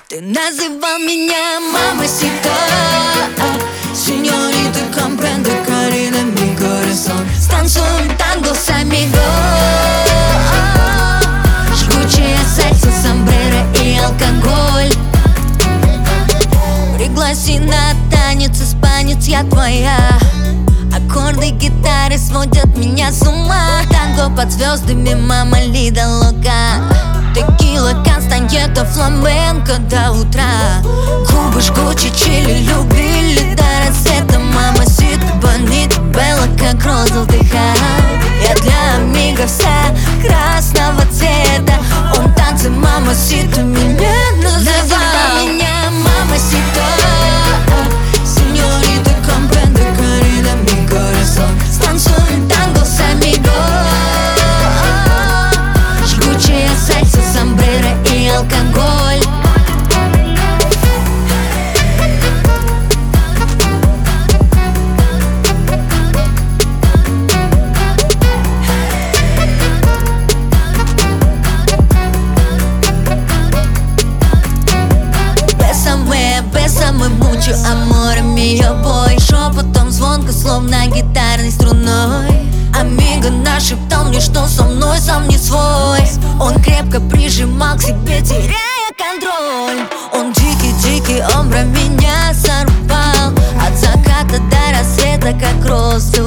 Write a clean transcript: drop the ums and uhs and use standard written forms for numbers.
Ты называл меня мамасита, сеньорита компренде Карина ми корасон. Станцуем танго с амиго, жгучее сальса, сомбреро и алкоголь. Пригласи на танец, испанец, я твоя. Аккорды гитары сводят меня с ума. Танго под звездами, мама, лида лока. Текила, кастаньета, фламенко до утра. Губы жгучие, чили любили до рассвета. Мамасита, бонито, белла, как роза вдыхает. Я для амиго вся красного цвета. Он танцы, мамасита, меня называл. Меня мамасита, сеньорита компренде Карина ми корасон. Станцуем танго с амиго, жгучее сальса, сомбреро и алкоголь. Бесаме, мучу, аморе, мио бой. Шепотом звонко, словно гитарной струной. Амиго нашептал мне, что со мной сам не свой. Он крепко прижимал к себе, теряя контроль. Он дикий, омбра меня зарубал. От заката до рассвета, как розы